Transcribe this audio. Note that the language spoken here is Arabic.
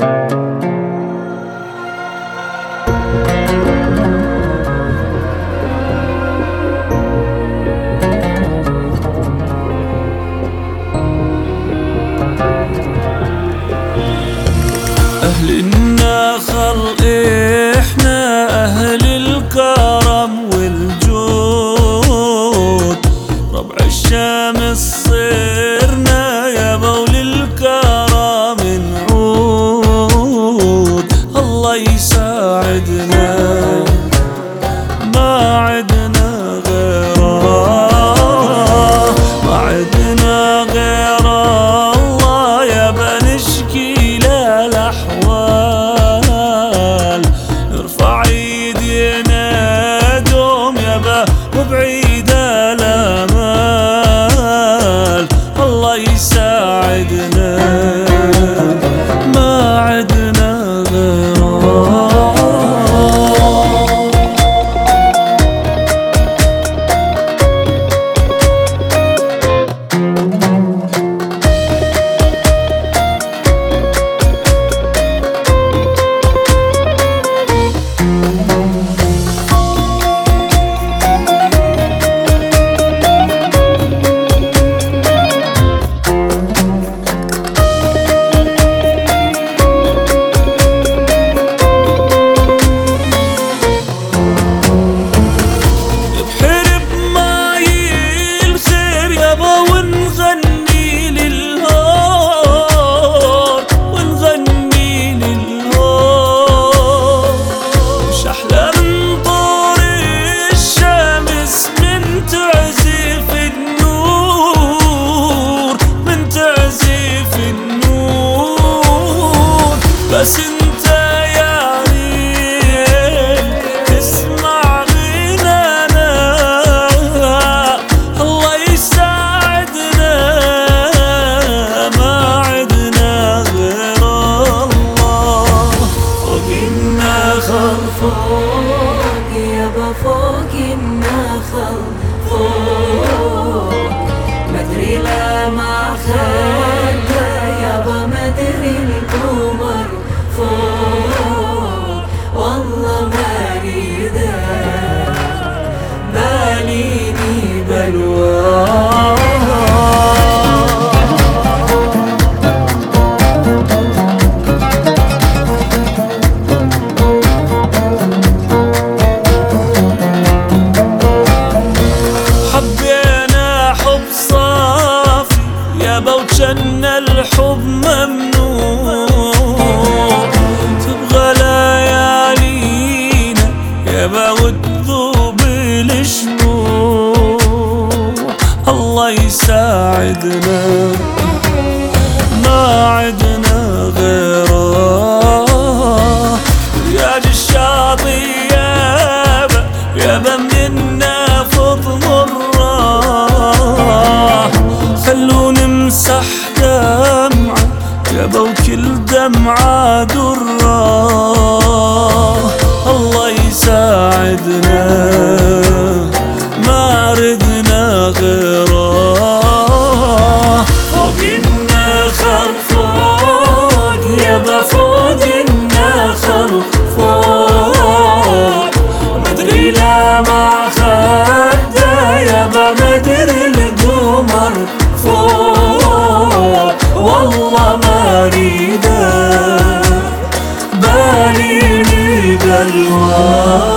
أهل النخل إحنا أهل الكرم والجود، ربع الشمس صرنا يابا وللكرم نعود. الله يساعدنا ما عدنا غيره، ما عدنا غيره الله يابا نشكي له الأحوال. نرفع ايدينا دوم يابا وبعيد الامال. الله يساعدنا ما عدنا غيره. بس انت يا ريت تسمع غنانا، الله يساعدنا ما عدنا غير الله. فوق النخل فوق يابا فوق النخل فوق، مدري لا ما خلى يابا مدري القمر فوق. والله ما اريده باليني بلواه. حبينا حب صافي يابا وجنى الحب ممنوع، تبغى ليالينا يابا وتذوب الشموع. الله يساعدنا ما عدنا غيره. رياض الشاطئ يابا منا فض مره، خلو نمسح دمعة يابا وكل دمعة درة. الله يساعدنا ما ردنا غيره. فوق النخل فوق يابا فوق النخل فوق، مدري لا ما خده يابا مدري القمر فوق. والله ما اريده باليني بلواه.